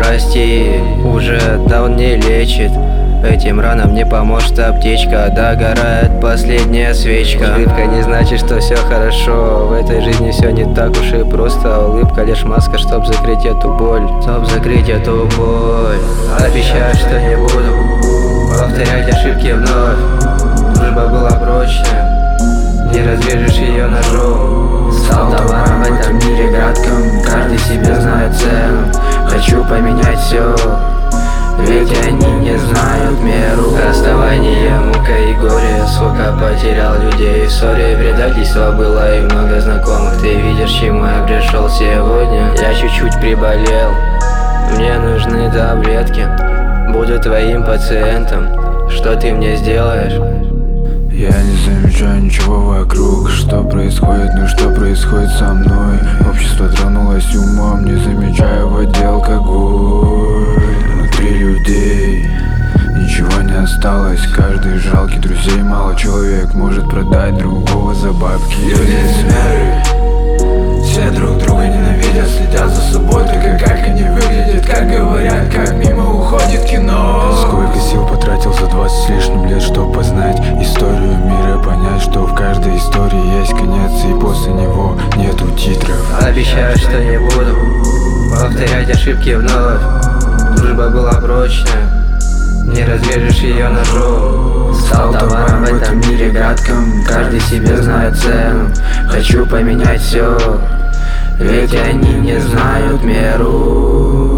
прости, уже давно не лечит. Этим ранам не поможет аптечка, догорает последняя свечка. Улыбка не значит, что все хорошо, в этой жизни все не так уж и просто. Улыбка лишь маска, чтоб закрыть эту боль, Обещаю, что не буду повторять ошибки вновь. Дружба была прочная, не разрежешь ее ножом. Стал товаром в этом мире кратком, каждый себе знает цену. Хочу поменять все, ведь они не знают меру. Расставание, мука и горе, сколько потерял людей в ссоре. Предательство было и много знакомых. Ты видишь, чему я пришел сегодня. Я чуть-чуть приболел, мне нужны таблетки. Буду твоим пациентом, что ты мне сделаешь? Я не замечаю ничего вокруг. Что происходит, ну что происходит со мной? Общество тронулось умом, не замечаю в воде алкоголь. Внутри людей ничего не осталось, каждый жалкий, друзей мало. Человек может продать другого за бабки. Люди лицемеры, все друг друга ненавидят, следят за собой, только как они выглядят, как говорят, как мимо уходит кино. Сколько сил потратил за 20 с лишним лет, чтобы познать историю мира, понять, что в каждой истории есть конец, и после него нету титров. Обещаю, что не буду повторять ошибки вновь. Дружба была прочная, не разрежешь ее ножом. Стал товаром в этом мире кратком, каждый себе знает цену. Хочу поменять все, ведь они не знают меру.